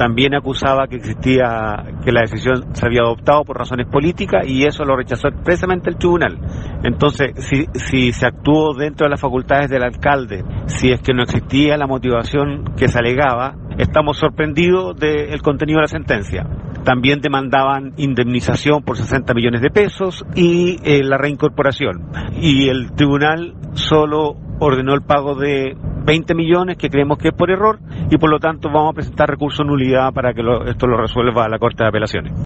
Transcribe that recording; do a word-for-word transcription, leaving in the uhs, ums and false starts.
también acusaba que existía, que la decisión se había adoptado por razones políticas y eso lo rechazó expresamente el tribunal. Entonces, si, si se actuó dentro de las facultades del alcalde, si es que no existía la motivación que se alegaba, estamos sorprendidos del contenido de la sentencia. También demandaban indemnización por sesenta millones de pesos y eh, la reincorporación. Y el tribunal solo ordenó el pago de veinte millones, que creemos que es por error, y por lo tanto vamos a presentar recurso de nulidad para que lo, esto lo resuelva la Corte de Apelaciones.